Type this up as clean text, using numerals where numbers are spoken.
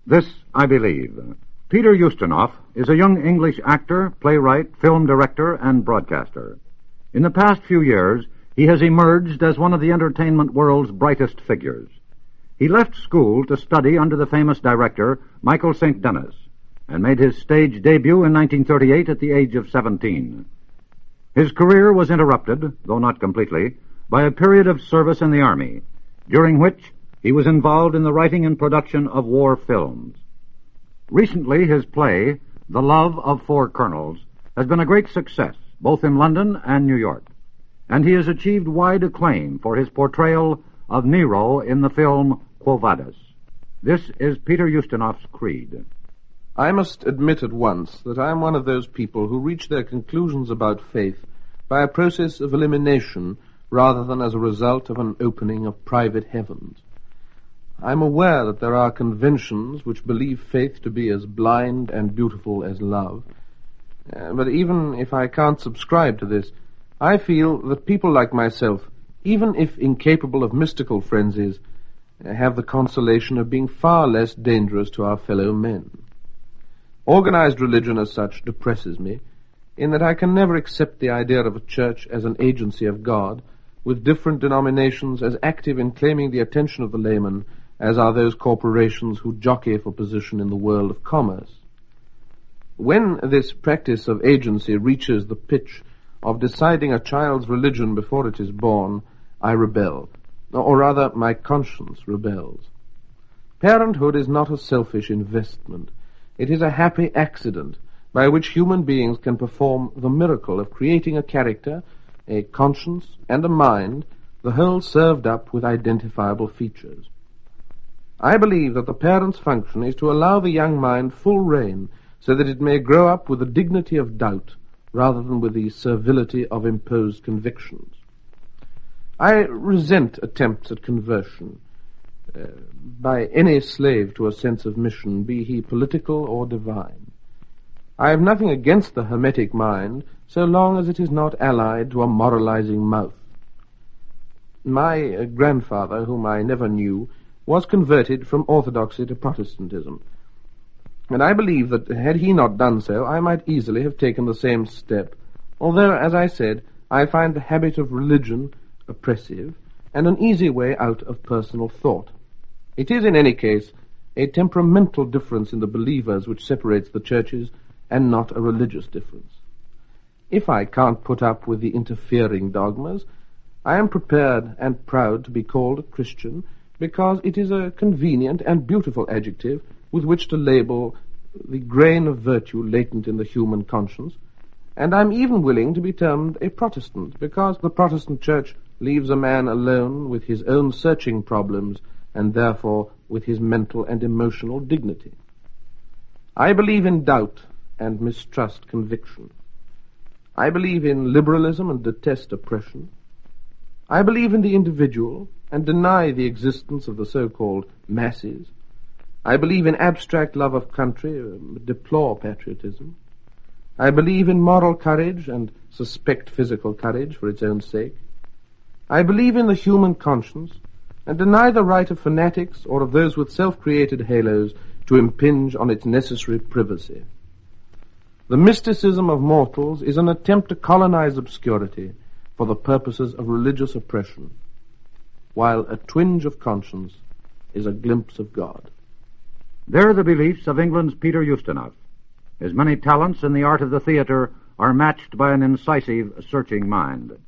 This I believe. Peter Ustinov is a young English actor, playwright, film director, and broadcaster. In the past few years, he has emerged as one of the entertainment world's brightest figures. He left school to study under the famous director Michael St. Denis and made his stage debut in 1938 at the age of 17. His career was interrupted, though not completely, by a period of service in the Army, during which he was involved in the writing and production of war films. Recently, his play, The Love of Four Colonels, has been a great success, both in London and New York, and he has achieved wide acclaim for his portrayal of Nero in the film Quo Vadis. This is Peter Ustinov's creed. I must admit at once that I am one of those people who reach their conclusions about faith by a process of elimination rather than as a result of an opening of private heavens. I am aware that there are conventions which believe faith to be as blind and beautiful as love, but even if I can't subscribe to this, I feel that people like myself, even if incapable of mystical frenzies, have the consolation of being far less dangerous to our fellow men. Organized religion as such depresses me, in that I can never accept the idea of a church as an agency of God, with different denominations as active in claiming the attention of the layman as are those corporations who jockey for position in the world of commerce. When this practice of agency reaches the pitch of deciding a child's religion before it is born, I rebel, or rather my conscience rebels. Parenthood is not a selfish investment. It is a happy accident by which human beings can perform the miracle of creating a character, a conscience, and a mind, the whole served up with identifiable features. I believe that the parent's function is to allow the young mind full rein so that it may grow up with the dignity of doubt rather than with the servility of imposed convictions. I resent attempts at conversion by any slave to a sense of mission, be he political or divine. I have nothing against the hermetic mind so long as it is not allied to a moralizing mouth. My grandfather, whom I never knew, was converted from orthodoxy to Protestantism, and I believe that had he not done so, I might easily have taken the same step, although, as I said, I find the habit of religion oppressive and an easy way out of personal thought. It is, in any case, a temperamental difference in the believers which separates the churches, and not a religious difference. If I can't put up with the interfering dogmas, I am prepared and proud to be called a Christian, because it is a convenient and beautiful adjective with which to label the grain of virtue latent in the human conscience, and I'm even willing to be termed a Protestant, because the Protestant Church leaves a man alone with his own searching problems, and therefore with his mental and emotional dignity. I believe in doubt and mistrust conviction. I believe in liberalism and detest oppression. I believe in the individual and deny the existence of the so-called masses. I believe in abstract love of country, deplore patriotism. I believe in moral courage and suspect physical courage for its own sake. I believe in the human conscience and deny the right of fanatics or of those with self-created halos to impinge on its necessary privacy. The mysticism of mortals is an attempt to colonize obscurity for the purposes of religious oppression, while a twinge of conscience is a glimpse of God. They're the beliefs of England's Peter Ustinov. His many talents in the art of the theater are matched by an incisive, searching mind.